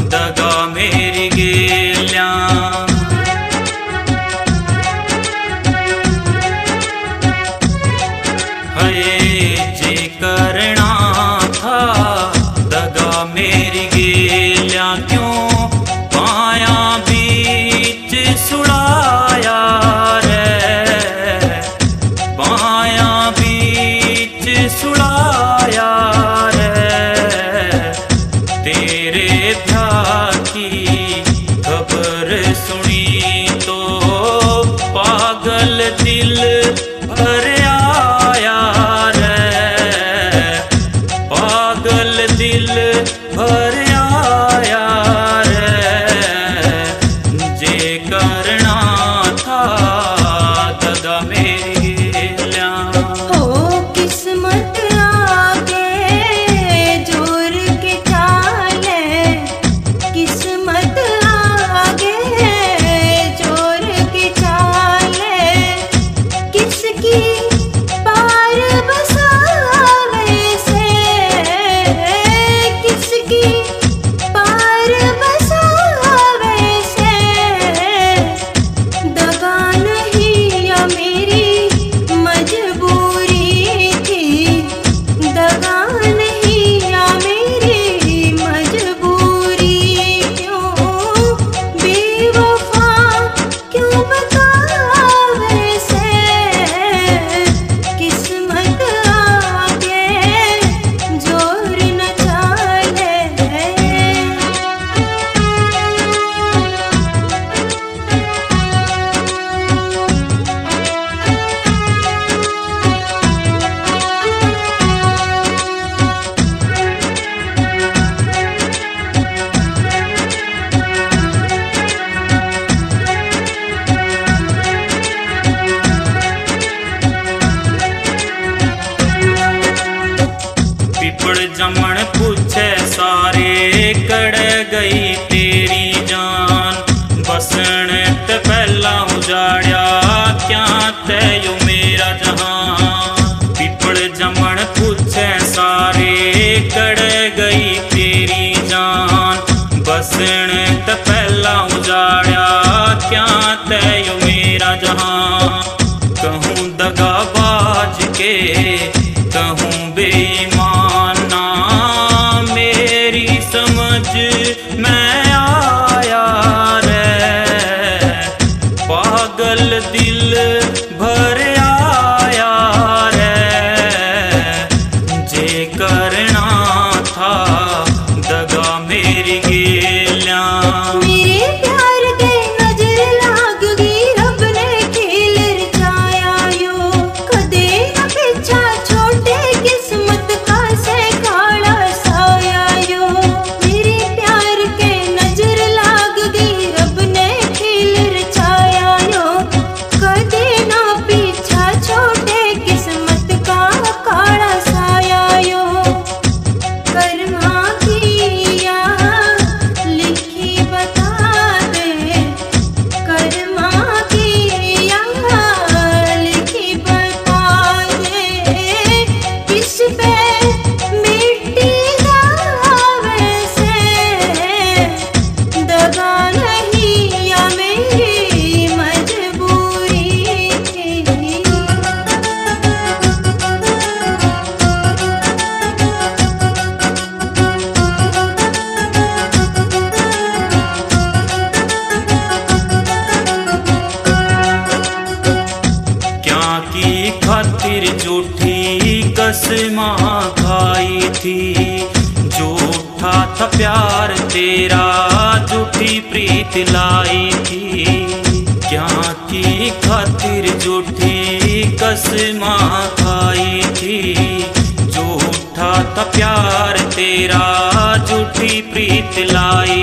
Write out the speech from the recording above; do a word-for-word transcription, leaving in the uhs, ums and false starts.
दगा मेरी गेल्या। जे करना था दगा मेरी गेल्या, क्यों पाया बीच सुड़ाया रे, पाया बीच सुड़ाया रे। तेरे ब्याह की खबर सुनी तो पागल दिल भर आया रे, पागल दिल भर आया रे। जे करना था दगा मेरी गेल्या। हो किस्मत आगे जोर के चाले, किस्मत आगे जोर के चाले। किसकी पार बसावे से, किसकी पार बसावे से। दगा नहीं या मेरी मजबूरी थी, दगा नहीं या मेरी मजबूरी। क्यों बेवफा क्यों बतावे से, किस्मत आगे जोर न चाले। पिपड़ जमण पूछे सारे कड़ गई तेरी जान। बसण ते पहला उजाड़िया क्या तैयो मेरा जहां। पिपड़ जमण पूछे सारे कड़ गई तेरी जान। बसण ते पहला उजाड़िया क्या तैयो मेरा जहां। कहूँ दगाबाज के कहूँ बेईमाना, मेरी समझ में आया रे। पागल दिल भर आया रे। जे करना था दगा मेरी गेल्या। मेरे प्यार के नजर लाग गई, रब ने खेल रचाया यो। कदे न पीछा छोटे किस्मत का से काला साया यो। मेरे प्यार के नजर लाग गई, रब ने खेल रचाया यो। कदे न पीछा छोटे किस्मत का काला साया यो। कर्मा की या लिखी बता दे, कर्मा की या लिखी बता दे। किस पे मिट्टी जावे से, दगा नहीं या मेरी मजबूरी थी। क्या की खातिर झूठी कसमा खाई थी। झूठा था प्यार तेरा, झूठी प्रीत लाई थी। क्या की खातिर झूठी कसमा खाई थी। झूठा था प्यार तेरा, झूठी प्रीत लाई